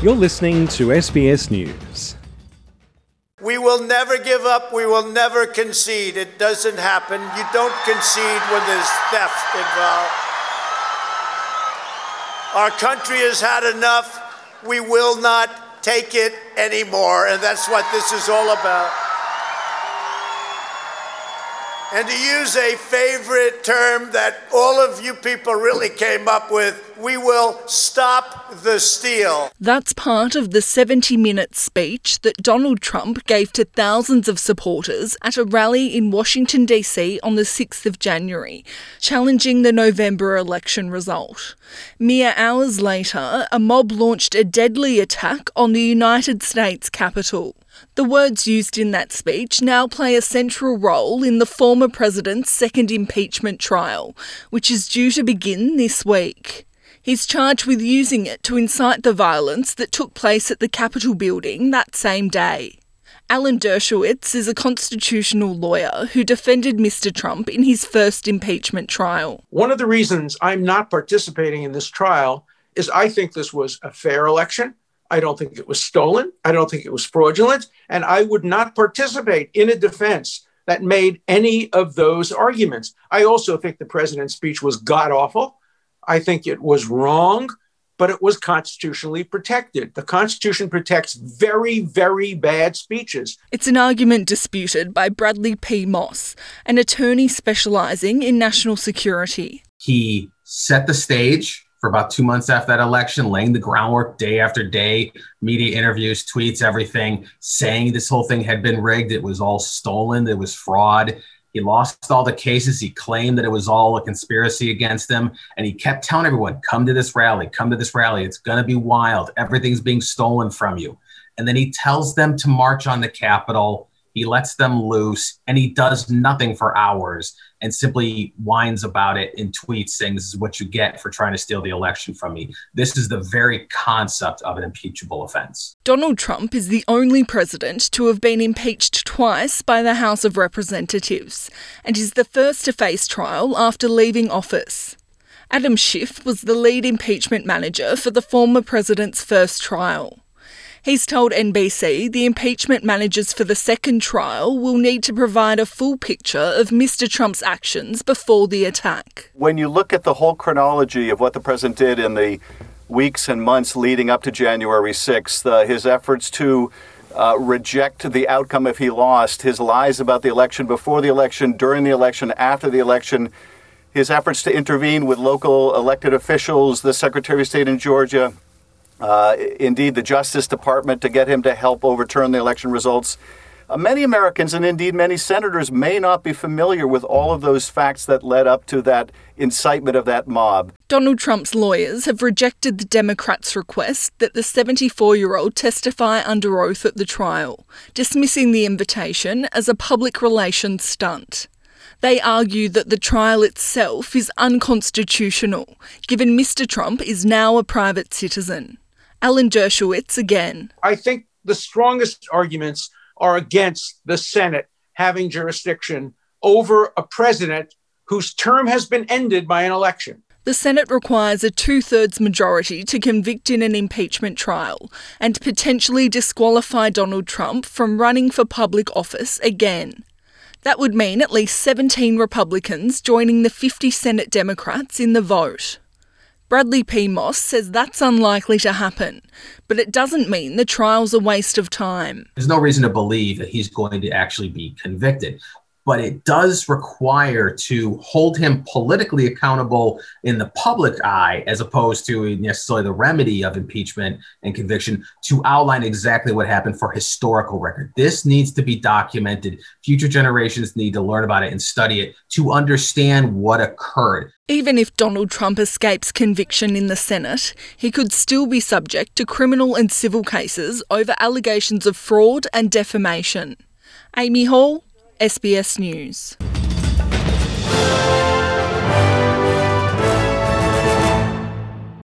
You're listening to SBS News. We will never give up. We will never concede. It doesn't happen. You don't concede when there's theft involved. Our country has had enough. We will not take it anymore, and that's what this is all about. And to use a favorite term that all of you people really came up with, we will stop the steal. That's part of the 70-minute speech that Donald Trump gave to thousands of supporters at a rally in Washington, D.C. on the 6th of January, challenging the November election result. Mere hours later, a mob launched a deadly attack on the United States Capitol. The words used in that speech now play a central role in the former president's second impeachment trial, which is due to begin this week. He's charged with using it to incite the violence that took place at the Capitol building that same day. Alan Dershowitz is a constitutional lawyer who defended Mr. Trump in his first impeachment trial. One of the reasons I'm not participating in this trial is I think this was a fair election. I don't think it was stolen. I don't think it was fraudulent. And I would not participate in a defense that made any of those arguments. I also think the president's speech was god-awful. I think it was wrong, but it was constitutionally protected. The Constitution protects very, very bad speeches. It's an argument disputed by Bradley P. Moss, an attorney specialising in national security. He set the stage for about 2 months after that election, laying the groundwork day after day, media interviews, tweets, everything, saying this whole thing had been rigged. It was all stolen. It was fraud. He lost all the cases. He claimed that it was all a conspiracy against him. And he kept telling everyone, come to this rally, come to this rally. It's going to be wild. Everything's being stolen from you. And then he tells them to march on the Capitol. He lets them loose, and he does nothing for hours and simply whines about it in tweets saying this is what you get for trying to steal the election from me. This is the very concept of an impeachable offense. Donald Trump is the only president to have been impeached twice by the House of Representatives and is the first to face trial after leaving office. Adam Schiff was the lead impeachment manager for the former president's first trial. He's told NBC the impeachment managers for the second trial will need to provide a full picture of Mr. Trump's actions before the attack. When you look at the whole chronology of what the president did in the weeks and months leading up to January 6th, his efforts to reject the outcome if he lost, his lies about the election before the election, during the election, after the election, his efforts to intervene with local elected officials, the Secretary of State in Georgia, indeed the Justice Department to get him to help overturn the election results. Many Americans and indeed many senators may not be familiar with all of those facts that led up to that incitement of that mob. Donald Trump's lawyers have rejected the Democrats' request that the 74-year-old testify under oath at the trial, dismissing the invitation as a public relations stunt. They argue that the trial itself is unconstitutional, given Mr. Trump is now a private citizen. Alan Dershowitz again. I think the strongest arguments are against the Senate having jurisdiction over a president whose term has been ended by an election. The Senate requires a 2/3 majority to convict in an impeachment trial and potentially disqualify Donald Trump from running for public office again. That would mean at least 17 Republicans joining the 50 Senate Democrats in the vote. Bradley P. Moss says that's unlikely to happen, but it doesn't mean the trial's a waste of time. There's no reason to believe that he's going to actually be convicted. But it does require to hold him politically accountable in the public eye, as opposed to necessarily the remedy of impeachment and conviction, to outline exactly what happened for historical record. This needs to be documented. Future generations need to learn about it and study it to understand what occurred. Even if Donald Trump escapes conviction in the Senate, he could still be subject to criminal and civil cases over allegations of fraud and defamation. Amy Hall, SBS News.